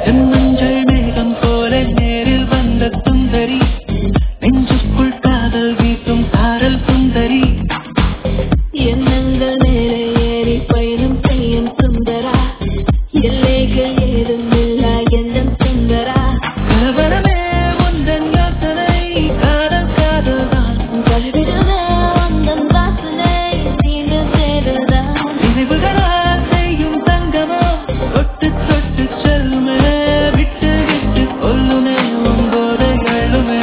செம்மஞ்சள் மேகம் போல நேரில் வந்த சுந்தரி, நெஞ்சுக்குள் காதல் வீசும் சாரல் சுந்தரி, எண்ணங்கள் மேலே ஏறி பயணம் செய்யும் சுந்தரா, எல்லைகள் ஏதும் இல்லா எண்ணம் சுந்தரா. கலவரமே உந்தன் யோசனை, காதல் காதல் தான் கழுவிடுவே உந்தன் வாசனை, தீண்டு சேருதான் நினைவுகளால் செய்யும் தங்கமோ, தொட்டு தொட்டு செல்லுமே, விட்டு விட்டு கொல்லுமே உம்போதை அள்ளுமே.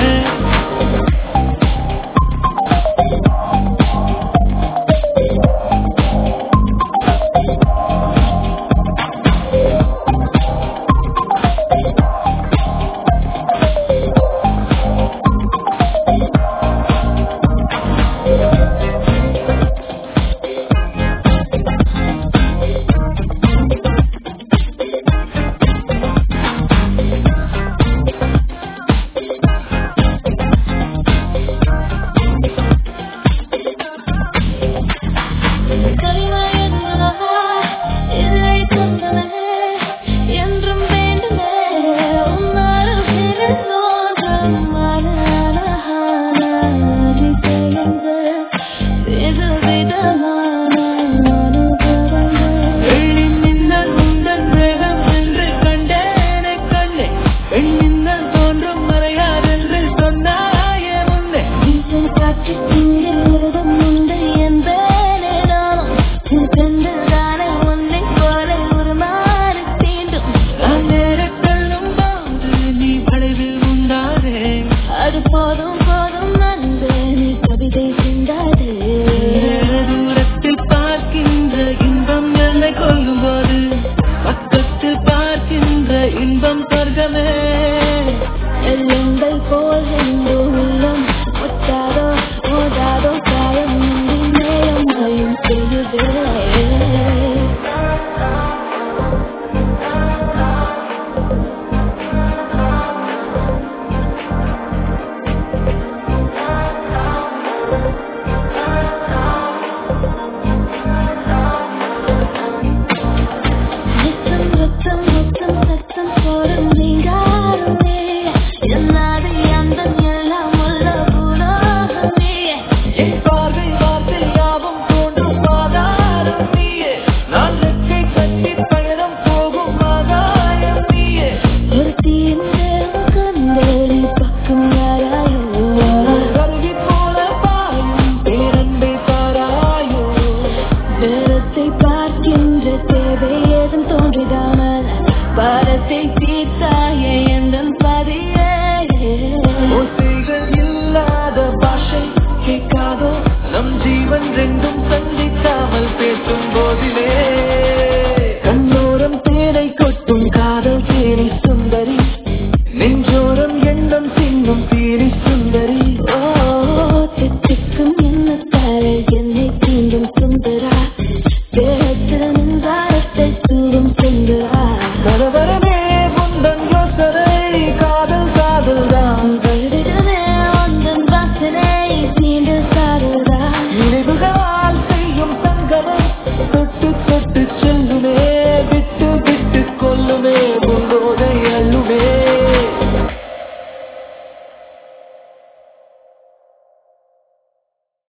தூரத்தில் பார்க்கின்ற இன்பம் என்னை கொல்லும் போது, பக்கத்தில் பார்க்கின்ற இன்பம் சொர்க்கமே. எல்லை போல் எந்த உள்ளம் ஒட்டாதோ ஓடாதோ காயம் நேரம் மயம் செய்யுதே. பாரத்தை தீர்த்தாயே எந்தன் பதியே, ஓசைகள் இல்லாத பாஷை கேட்காதோ, நம் ஜீவன் ரெண்டும் சந்திக்காமல் பேசும் போதிலே. கண்ணோரம் தேனை கொட்டும் காதல் தேனி சுந்தரி, நெஞ்சோரம் எண்ணம் சின்னும் தீனி சுந்தரி. ஓ திக்கும் எண்ணத்தாரே என்னை தீண்டும் சுந்தரா, தேகத்தில் மின்சாரத்தை தூவும் சுந்தரா.